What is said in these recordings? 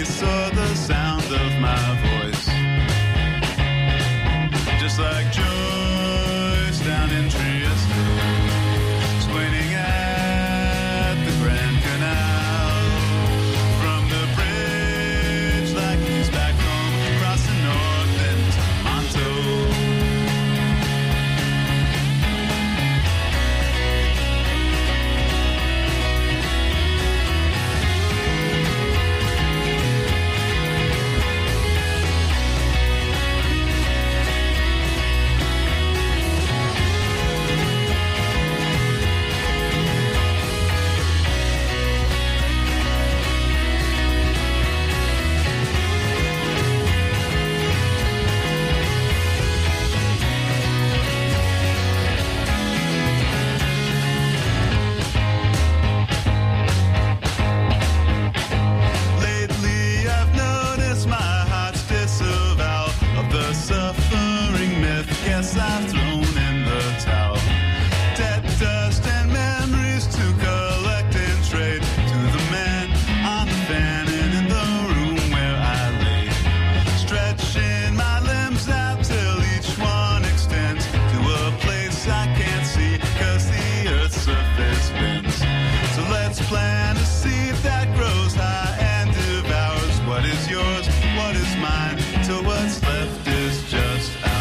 saw the sound of my voice, just like Joyce down in Trieste, swinging at the Grand Canal, from the bridge like he's back home, crossing north into Monto. Lately I've noticed my heart's disavowal of the suffering myth. Guess I've thrown in the towel. Dead dust and memories to collect and trade to the man on the fan and in the room where I lay, stretching my limbs out till each one extends to a place I can't see, 'cause the earth's surface bends. So let's plant a seed that grows high and devours what is yours, what is mine, till what's left is just ours.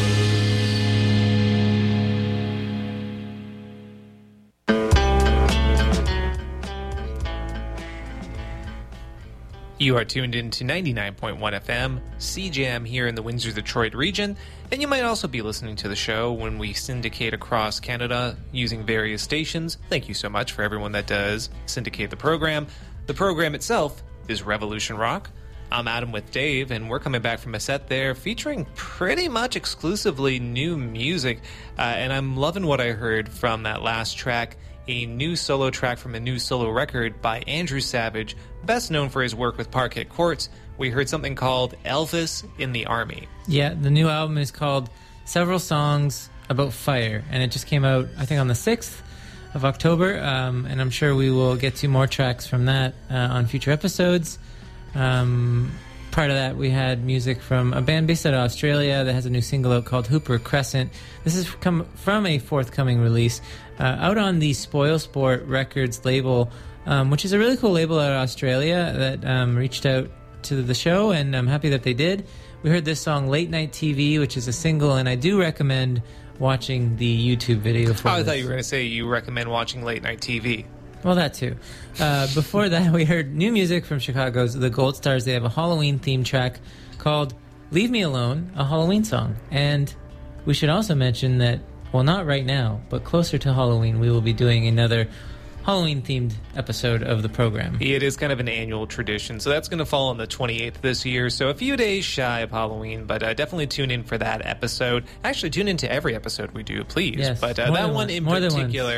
You are tuned in to 99.1 FM, CJAM here in the Windsor-Detroit region, and you might also be listening to the show when we syndicate across Canada using various stations. Thank you so much for everyone that does syndicate the program. The program itself is Revolution Rock. I'm Adam with Dave, and we're coming back from a set there featuring pretty much exclusively new music, and I'm loving what I heard from that last track, a new solo track from a new solo record by Andrew Savage, best known for his work with Parquet Courts. We heard something called Elvis in the Army. Yeah, the new album is called Several Songs About Fire, and it just came out, I think, on the 6th of October, and I'm sure we will get to more tracks from that on future episodes. Part of that, we had music from a band based out of Australia that has a new single out called Hooper Crescent. This is from a forthcoming release out on the Spoil Sport Records label, which is a really cool label out of Australia that reached out to the show, and I'm happy that they did. We heard this song Late Night TV, which is a single, and I do recommend watching the YouTube video for I this. thought you were going to say you recommend watching late night TV. Well, that too. Before that, we heard new music from Chicago's The Gold Stars. They have a Halloween-themed track called Leave Me Alone, a Halloween song. And we should also mention that, well, not right now, but closer to Halloween, we will be doing another Halloween-themed episode of the program. It is kind of an annual tradition, so that's going to fall on the 28th this year, so a few days shy of Halloween, but definitely tune in for that episode. Actually, tune in to every episode we do, please. Yes, but more that than one once. in More than particular...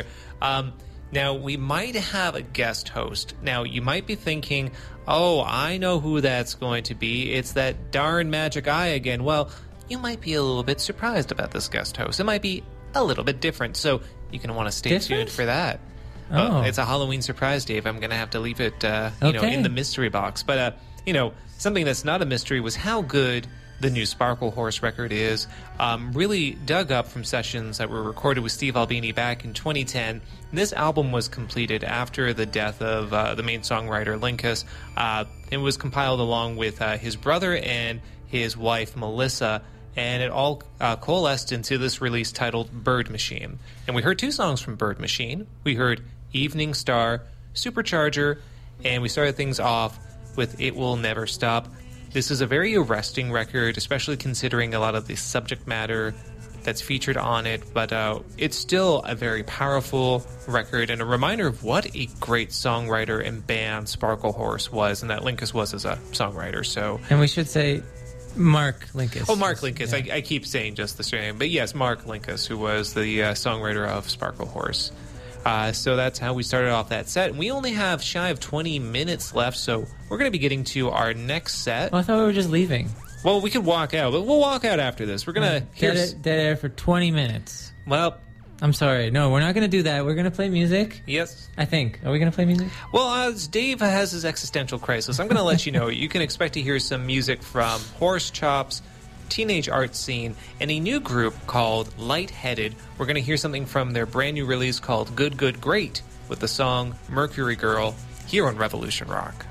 Now, we might have a guest host. Now, you might be thinking, oh, I know who that's going to be. It's that darn Magic Eye again. Well, you might be a little bit surprised about this guest host. It might be a little bit different, so you're going to want to stay tuned for that. Oh. It's a Halloween surprise, Dave. I'm going to have to leave it Okay. in the mystery box. But, something that's not a mystery was how good the new Sparkle Horse record is. Really dug up from sessions that were recorded with Steve Albini back in 2010. This album was completed after the death of the main songwriter Linkus. It was compiled along with his brother and his wife Melissa, and it all coalesced into this release titled Bird Machine. And we heard two songs from Bird Machine. We heard Evening Star, Supercharger, and we started things off with It Will Never Stop. This is a very arresting record, especially considering a lot of the subject matter that's featured on it, but it's still a very powerful record and a reminder of what a great songwriter and band Sparkle Horse was, and that Linkus was as a songwriter. So, And we should say Mark Linkus. Oh, Mark Linkus. Yeah. I keep saying just the same, but yes, Mark Linkus, who was the songwriter of Sparkle Horse. So that's how we started off that set. And we only have shy of 20 minutes left, so we're going to be getting to our next set. Well, I thought we were just leaving. Well, we could walk out, but we'll walk out after this. We're going to... Dead air for 20 minutes. Well, I'm sorry. No, we're not going to do that. We're going to play music. Yes. I think. Are we going to play music? Well, as Dave has his existential crisis, I'm going to let you know you can expect to hear some music from Horse Chops, Teenage Art Scene, and a new group called Lightheaded. We're going to hear something from their brand new release called Good Good Great with the song Mercury Girl here on Revolution Rock.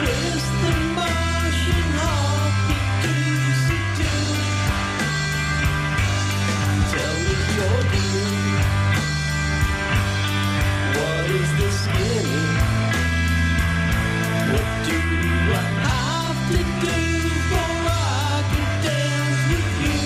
twist the Martian heartbeat to seduce. Tell me your dream. What is this meaning? What do I have to do for I can dance with you?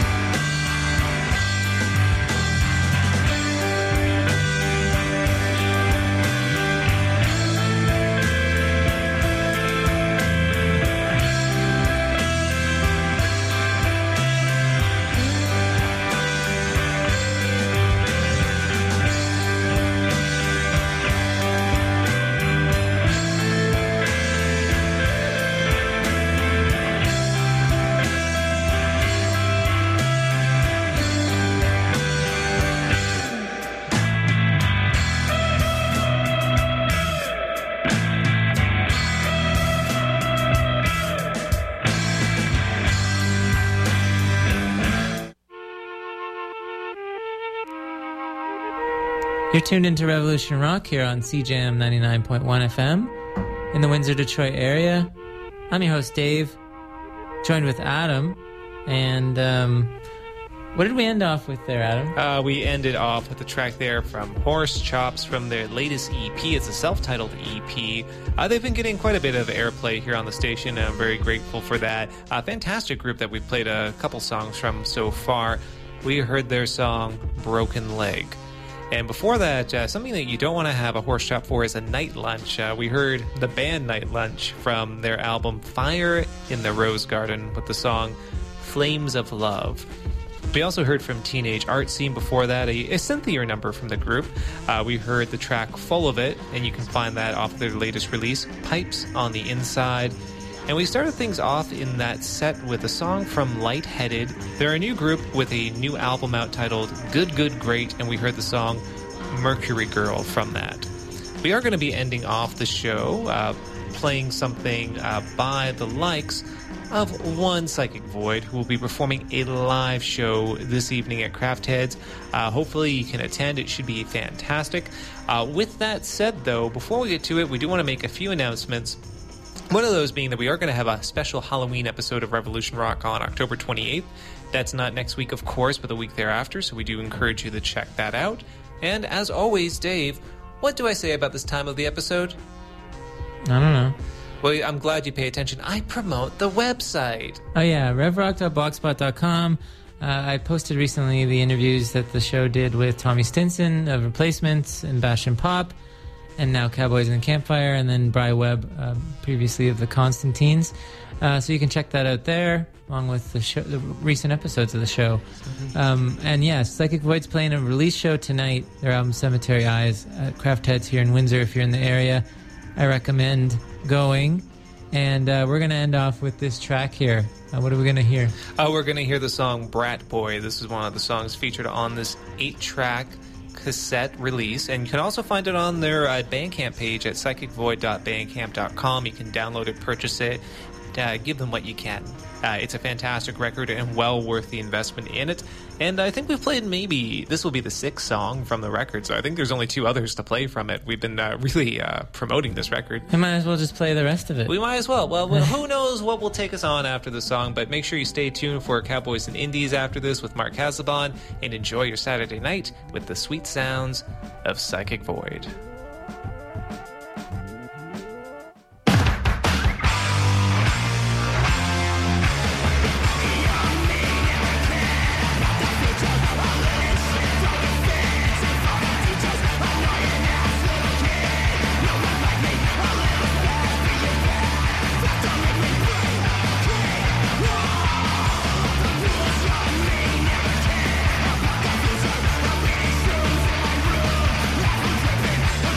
You're tuned into Revolution Rock here on CJM 99.1 FM in the Windsor, Detroit area. I'm your host, Dave, joined with Adam. And what did we end off with there, Adam? We ended off with the track there from Horse Chops from their latest EP. It's a self-titled EP. They've been getting quite a bit of airplay here on the station, and I'm very grateful for that. Fantastic group that we've played a couple songs from so far. We heard their song, Broken Leg. And before that, something that you don't want to have a horse chop for is a Night Lunch. We heard the band Night Lunch from their album Fire in the Rose Garden with the song Flames of Love. We also heard from Teenage Art Scene before that, a synthier number from the group. We heard the track Full of It, and you can find that off their latest release, Pipes on the Inside. And we started things off in that set with a song from Lightheaded. They're a new group with a new album out titled Good, Good, Great, and we heard the song Mercury Girl from that. We are going to be ending off the show playing something by the likes of one Psychic Void, who will be performing a live show this evening at Craft Heads. Hopefully you can attend. It should be fantastic. With that said, though, before we get to it, we do want to make a few announcements. One of those being that we are going to have a special Halloween episode of Revolution Rock on October 28th. That's not next week, of course, but the week thereafter, so we do encourage you to check that out. And as always, Dave, what do I say about this time of the episode? I don't know. Well, I'm glad you pay attention. I promote the website. Oh, yeah, revrock.blogspot.com. I posted recently the interviews that the show did with Tommy Stinson of Replacements and Bastion Pop, and now Cowboys and the Campfire, and then Bry Webb, previously of the Constantines. So you can check that out there, along with the recent episodes of the show. And yes, Psychic Void's playing a release show tonight, their album Cemetery Eyes, at Craft Heads here in Windsor. If you're in the area, I recommend going. And we're going to end off with this track here. What are we going to hear? We're going to hear the song Brat Boy. This is one of the songs featured on this 8-track cassette release, and you can also find it on their Bandcamp page at psychicvoid.bandcamp.com. You can download it, purchase it, give them what you can. It's a fantastic record and well worth the investment in it. And I think we've played this will be the 6th song from the record, so I think there's only 2 others to play from it. We've been really promoting this record. We might as well just play the rest of it. We might as well. Well, who knows what will take us on after the song, but make sure you stay tuned for Cowboys and Indies after this with Mark Casaubon, and enjoy your Saturday night with the sweet sounds of Psychic Void. Dripping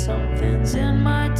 Something's in my